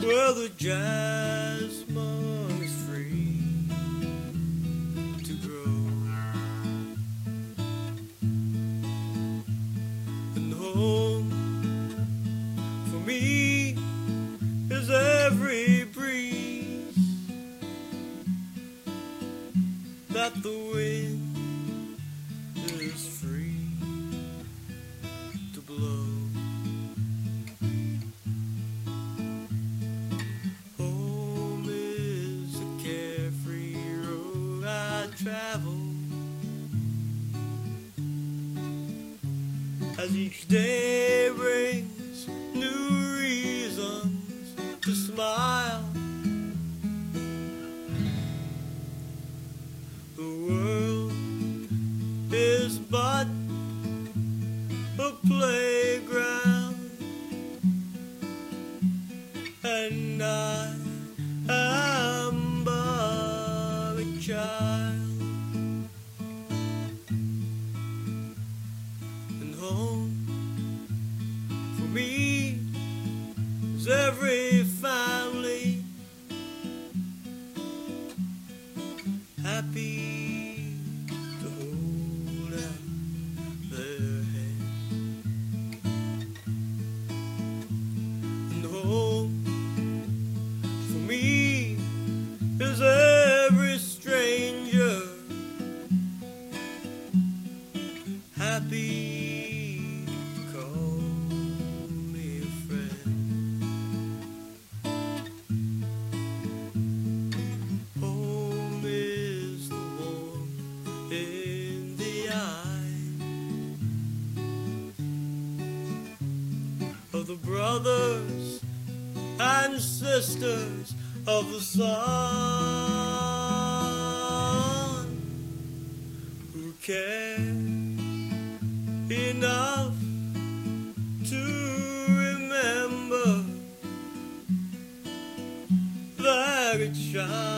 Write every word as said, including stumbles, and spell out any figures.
where the jasmine is free to grow, and home for me is every breeze that the wind is free to blow. Home is a carefree road I travel, as each day brings new reasons to smile. The world is but a playground, and I am but a child. And home for me is every family happy to hold out their hand. And home for me is every stranger happy to call me a friend. Home is the warmth in the eye of the brothers and sisters of the sun, who care enough to remember that a child